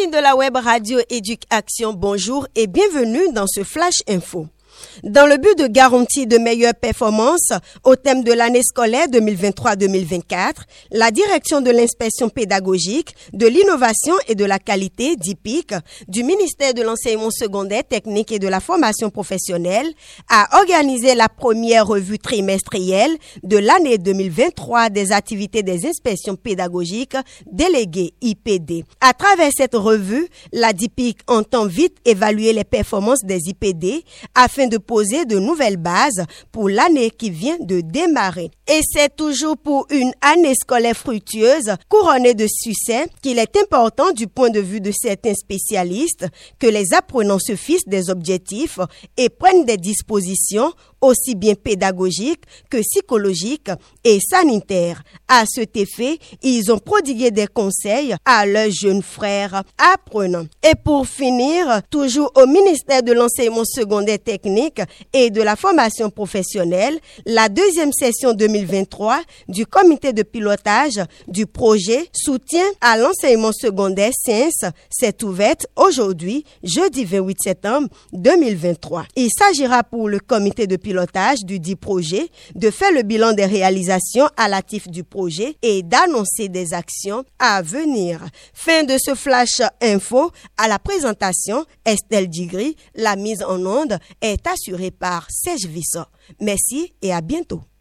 Amis de la web radio Éduc-Action, bonjour et bienvenue dans ce Flash Info. Dans le but de garantir de meilleures performances au thème de l'année scolaire 2023-2024, la Direction de l'inspection pédagogique, de l'innovation et de la qualité, DIPIC, du ministère de l'enseignement secondaire, technique et de la formation professionnelle, a organisé la première revue trimestrielle de l'année 2023 des activités des inspections pédagogiques déléguées IPD. À travers cette revue, la DIPIC entend vite évaluer les performances des IPD afin de poser de nouvelles bases pour l'année qui vient de démarrer. Et c'est toujours pour une année scolaire fructueuse, couronnée de succès, qu'il est important du point de vue de certains spécialistes que les apprenants se fixent des objectifs et prennent des dispositions aussi bien pédagogiques que psychologiques et sanitaires. À cet effet, ils ont prodigué des conseils à leurs jeunes frères apprenants. Et pour finir, toujours au ministère de l'enseignement secondaire technique et de la formation professionnelle, la deuxième session 2023 du comité de pilotage du projet Soutien à l'enseignement secondaire SCIENS s'est ouverte aujourd'hui, jeudi 28 septembre 2023. Il s'agira pour le comité de pilotage du dit projet de faire le bilan des réalisations à l'actif du projet et d'annoncer des actions à venir. Fin de ce flash info. À la présentation, Estelle Digri. La mise en onde est assurée par Serge Vissot. Merci et à bientôt.